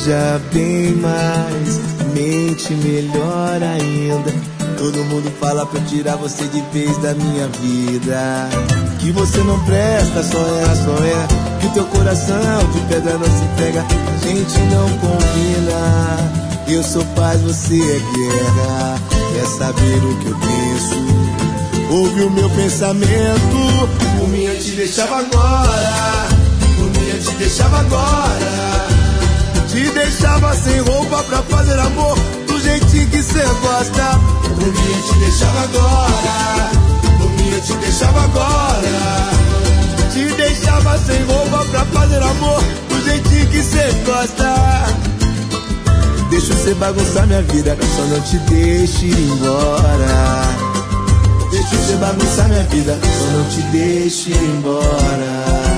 Veja bem mais, mente melhor ainda. Todo mundo fala pra eu tirar você de vez da minha vida. Que você não presta, só é. Que teu coração de pedra não se entrega. A gente não combina. Eu sou paz, você é guerra. Quer saber o que eu penso? Ouve o meu pensamento. Por mim eu te deixava agora. Por mim eu te deixava agora. Te deixava sem roupa pra fazer amor do jeitinho que cê gosta. Por mim eu te deixava agora. Por mim eu te deixava agora. Te deixava sem roupa pra fazer amor do jeitinho que cê gosta. Deixa você bagunçar minha vida, só não te deixe ir embora. Deixa você bagunçar minha vida, só não te deixe ir embora.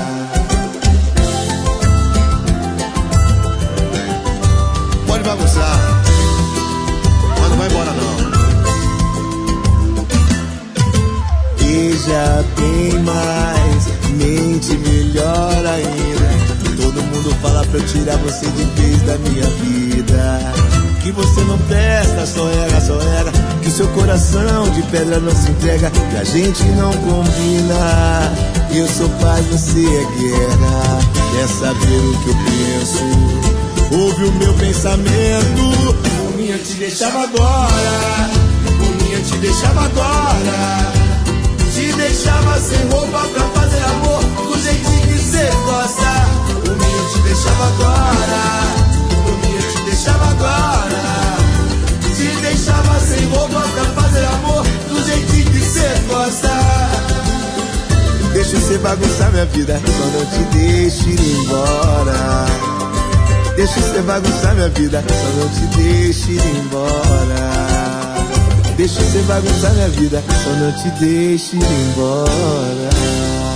Pode bagunçar, mas não vai embora não. Veja bem mais, mente melhor ainda. Todo mundo fala pra eu tirar você de vez da minha vida. Que você não presta, só erra. Que seu coração de pedra não se entrega. Que a gente não combina. Eu sou paz, você é guerra. Quer saber o que eu penso? Ouve o meu pensamento. Por mim eu te deixava agora. Por mim eu te deixava agora. Te deixava sem roupa pra fazer amor do jeitinho que cê gosta. Por mim eu te deixava agora. Por mim eu te deixava agora. Te deixava sem roupa pra fazer amor do jeitinho que cê gosta. Deixa você bagunçar minha vida, só não te deixe ir embora. Deixa você bagunçar minha vida, só não te deixe ir embora. Deixa você bagunçar minha vida, só não te deixe ir embora.